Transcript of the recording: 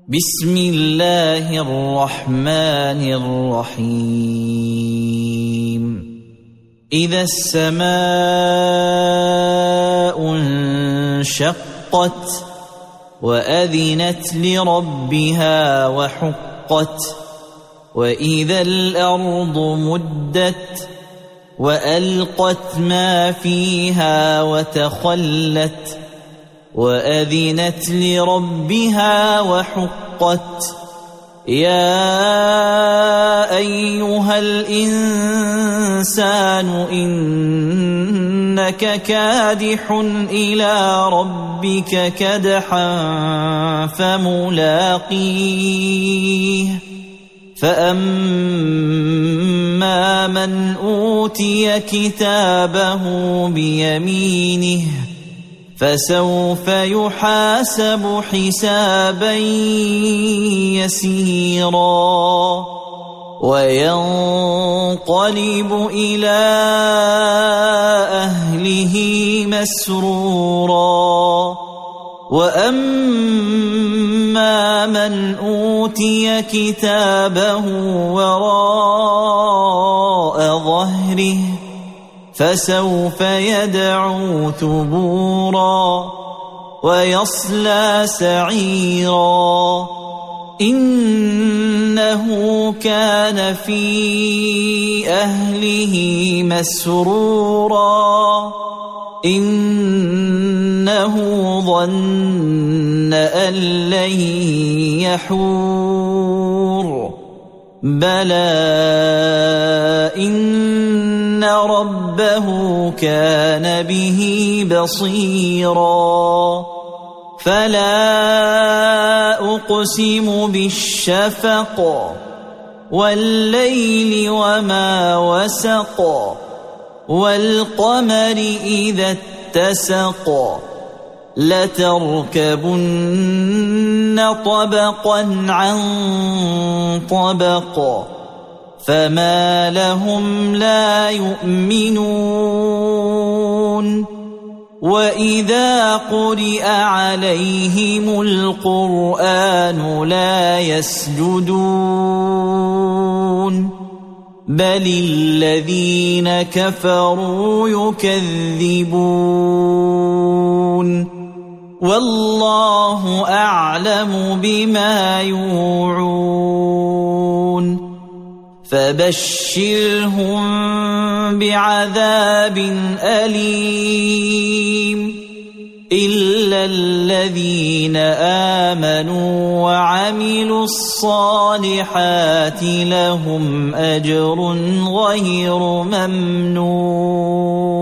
بسم الله الرحمن الرحيم إذا السماء انشقت وأذنت لربها وحقت وإذا الأرض مدت وألقت ما فيها وتخلت وأذنت لربها وحقت يا أيها الإنسان إنك كادح إلى ربك كدحا فملاقيه فأما من أوتي كتابه بيمينه فسوف يحاسب حسابا يسيرا وينقلب إلى أهله مسرورا وأما من أوتي كتابه وراء ظهره فسوف يدعو ثبورا ويصلى سعيرا إنه كان في أهله مسرورا إنه ظن أن لن يحور بلى إن ربه كان به بصيرا فلا أقسم بالشفق والليل وما وسق والقمر إذا اتسق لتركبن طبقا عن طبق فما لهم لا يؤمنون وإذا قرئ عليهم القرآن لا يسجدون بل الذين كفروا يكذبون والله أعلم بما يوعون فبشرهم بعذاب أليم إلا الذين آمنوا وعملوا الصالحات لهم أجر غير ممنون.